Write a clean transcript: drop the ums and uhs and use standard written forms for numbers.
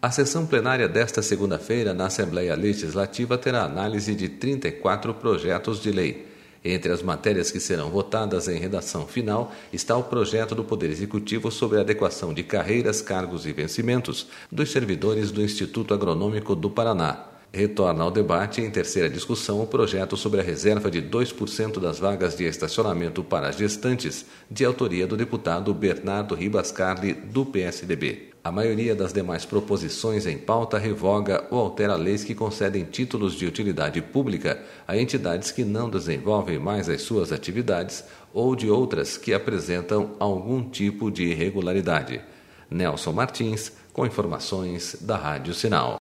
A sessão plenária desta segunda-feira na Assembleia Legislativa terá análise de 34 projetos de lei. Entre as matérias que serão votadas em redação final está o projeto do Poder Executivo sobre a adequação de carreiras, cargos e vencimentos dos servidores do Instituto Agronômico do Paraná. Retorna ao debate em terceira discussão o projeto sobre a reserva de 2% das vagas de estacionamento para gestantes, de autoria do deputado Bernardo Ribascarli, do PSDB. A maioria das demais proposições em pauta revoga ou altera leis que concedem títulos de utilidade pública a entidades que não desenvolvem mais as suas atividades ou de outras que apresentam algum tipo de irregularidade. Nelson Martins, com informações da Rádio Sinal.